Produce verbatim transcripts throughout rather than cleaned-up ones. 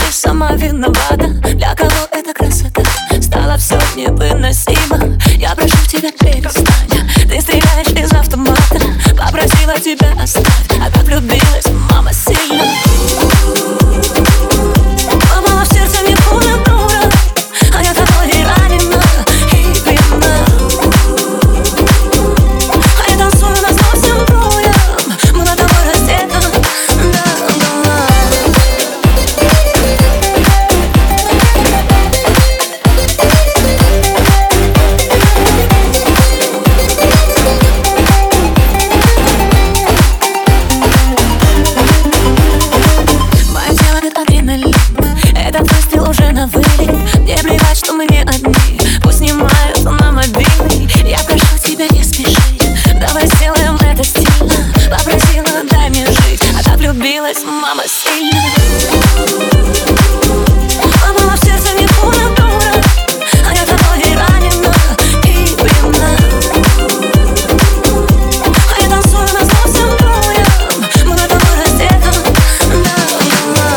сама виновата. Для кого эта красота стала все невыносимо? Я прошу тебя, перестань. Ты стреляешь из автомата. Попросила тебя оставь, а так влюбилась мама сильно. Попала в сердце не пуля дура, а я тобой и ранена, и пьяна. А я танцую на зло всем троем, мы над тобой раздета, да, да. Мое тело — это адреналин, этот выстрел уже на вылет. Мне плевать, что мы не одни, пусть снимают на мобильный. Я прошу тебя, не спеши, давай сделаем это стильно. Попросила, дай мне жить, а так влюбилась мама сильно. Попала в сердце не пуля дура, а я тобой и ранена, и пьяна. А я танцую на зло всем троем, мы над тобой раздета, да, да.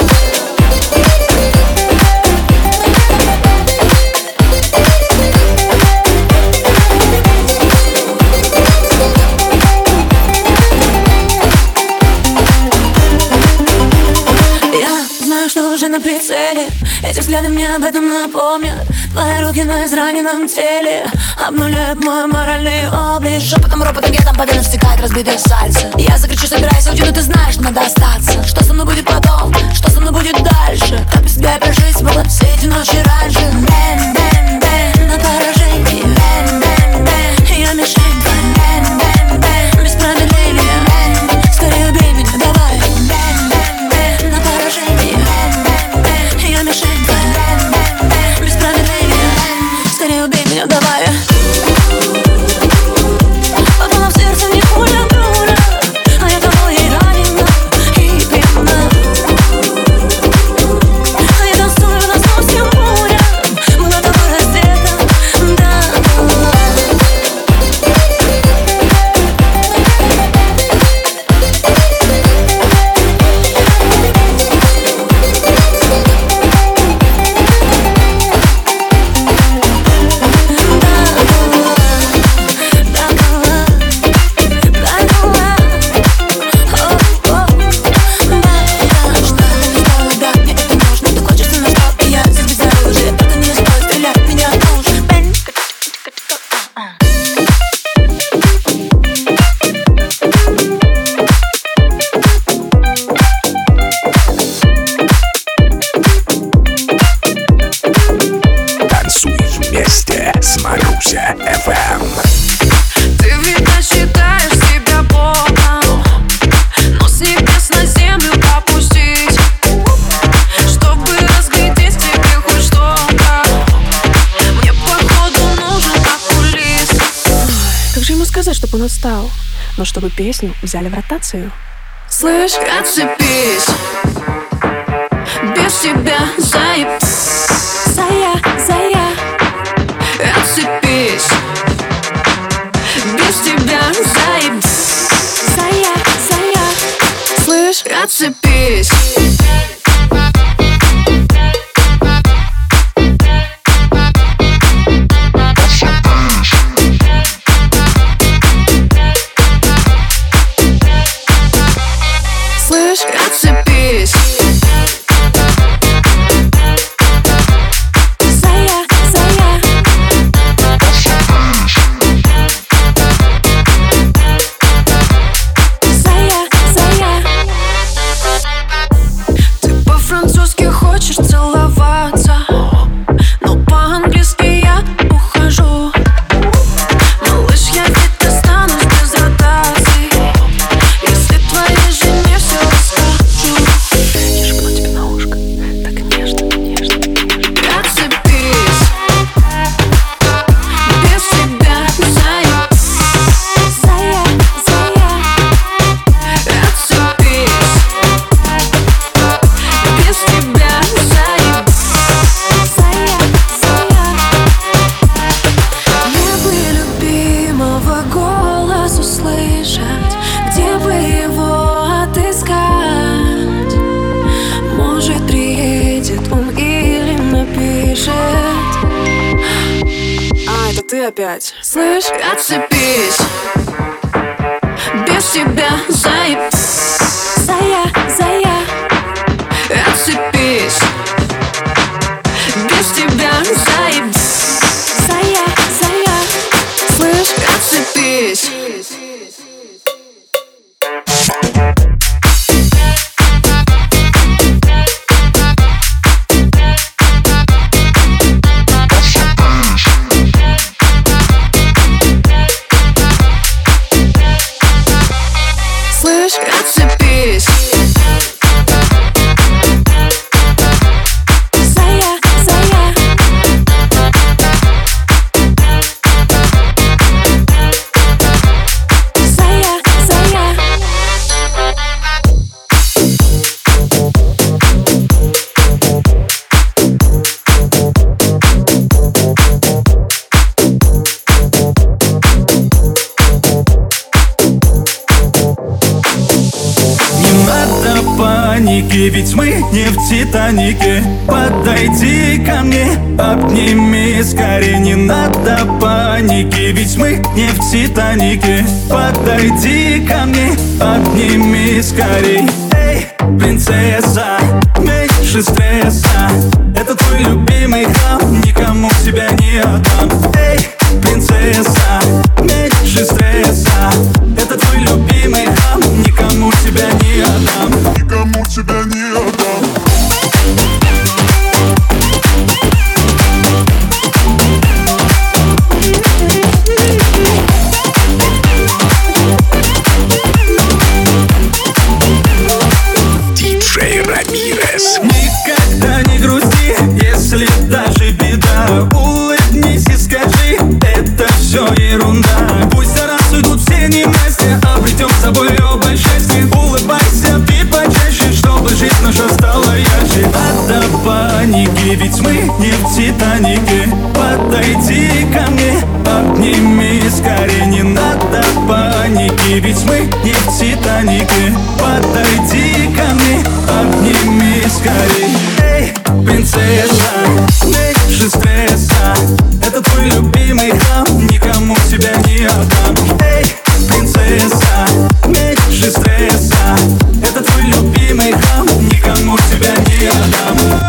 Я знаю, что уже на прицеле, эти взгляды мне об этом напомнят. Твои руки на израненном теле обнуляют мой моральный облик. Шепотом, ропотом, я там по венам стекает разбитое сальце. Я закричу, собирайся уйти, но ты знаешь, надо остаться. Что со мной будет потом, что со мной будет дальше? Как без тебя я прожить смогла все эти ночи раньше? Бэн, бэн, бэн, на поражении. Бэн, бэн, бэн, я мишень твоя. Бэн, бэн, бэн, без промедления. Бэн, скорее убей меня, давай. Бэн, бэн, бэн, на поражении. Бэн, бэн, бэн, я мишень твоя. Бэн, бэн, бэн, без промедления. Бэн, скорее убей меня, давай. Попала в сердце не пуля дура, а я тобой и ранена, и пьяна. А я танцую на зло всем бурям, мы над тобой раздета, да, да. Танцуй вместе с Маруся эф эм. Ты, видно, считаешь себя богом, но с небес на землю опустить, чтобы разглядеть в тебе хоть что-то. Мне, походу, нужен окулист. Как же ему сказать, чтобы он устал? Но чтобы песню взяли в ротацию. Слышь, отцепись, без тебя заеб. Зая, зая, Отцепись, без тебя заеб. зая, зая. Слышь, отцепись. Слышь, отцепись. Зая, зая. Зая, зая. Ты по-французски хочешь целоваться, но по-английски я ухожу. Малыш, я ведь останусь без ротации, если твоей жене все расскажу. опять. Слышь, Отцепись, без тебя заеб. Зая, зая, Отцепись, без тебя заеб. зая, зая, Слышь, отцепись. слышь, Отцепись, зая, зая, зая, зая. Не надо паники, ведь мы не в Титанике. Подойди ко мне, обними скорее. Не надо паники, ведь мы не в Титанике. Подойди ко мне, обними скорей. Эй, принцесса, меньше стресса. Это твой любимый хам, никому тебя не отдам. Эй, принцесса, меньше стресса. Это твой любимый хам, никому тебя не отдам. Никому тебя не отдам. Диджей Рамирес. Никогда не грусти, если даже беда. Улыбнись и скажи, это все ерунда. Пусть за раз уйдут все ненастья, обретем с собой оба счастье. Улыбайся ты почаще, чтобы жизнь наша стала ярче. Надо паники, ведь мы не в Титанике. Подойди ко мне, обними скорее. Не надо паники, ведь мы не в Титанике. Подойди ко мне, обними скорей. Эй, принцесса, меньше стресса. Это твой любимый хам, никому тебя не отдам. Эй, принцесса, меньше стресса. Это твой любимый хам, никому тебя не отдам.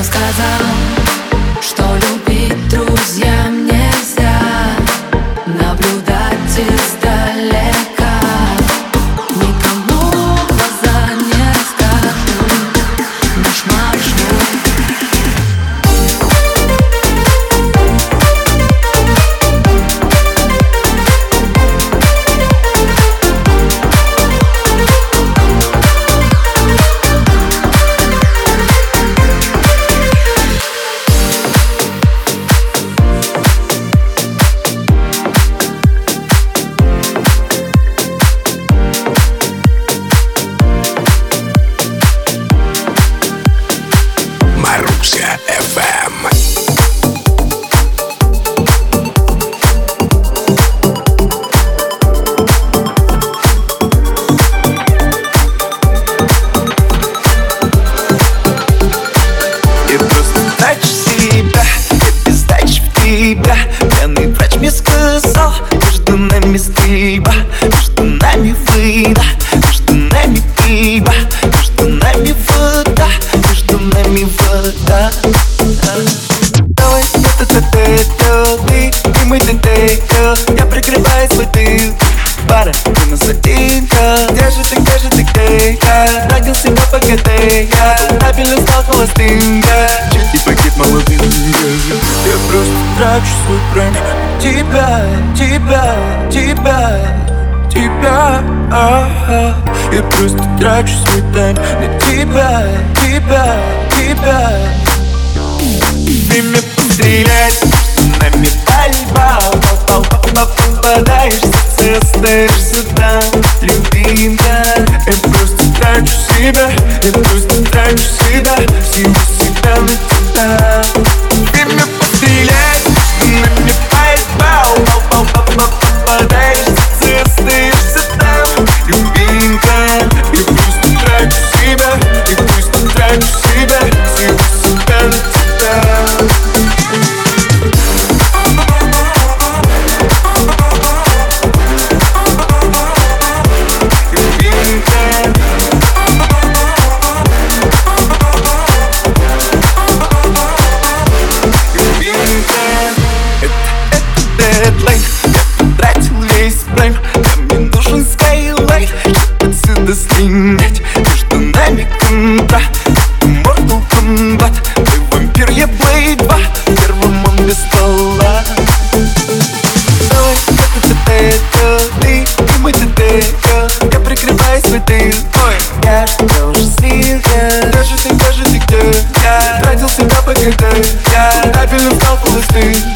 Кто сказал, что любить друзьям нельзя? Наблюдать издалека, никому в глаза не расскажу наш маршрут. Маруся эф эм. Я просто трачу себя, я без сдачи в тебя. Пьяный врач мне сказал, между нами стрельба, между нами война, между нами пиво, между нами вода, между нами вода. Давай, это это ты и мой детектор. Я прикрываю свой тыл, пара, ты на сатинка. Где же ты, где же ты, где я? Родился на ПГТ, я стабильно стал холостым, я чуть не погиб молодым. Я просто трачу свой прайм. Тебя, тебя, тебя, тебя, ага. Я просто трачу свой тайм на тебя, тебя, тебя. Время пострелять, нами пальба. Попадаешь в сердце, остаешься там, любимка. Я просто трачу себя, я просто трачу себя, всего себя на тебя. Время пострелять, нами пальба. Попадаешь в сердце, остаешься там, любимка. Я просто трачу себя, я просто трачу себя, всего себя на тебя. Слинять между нами контракт. Mortal Kombat, ты вампир, я Блейд два. Первым он без ствола. Давай, это это ты и мой детектор. Я прикрываю свой тыл. Ой, я что уже слился. Где же ты, где же ты, где? Я тратил себя по КТ. Я стабильно стал холостым.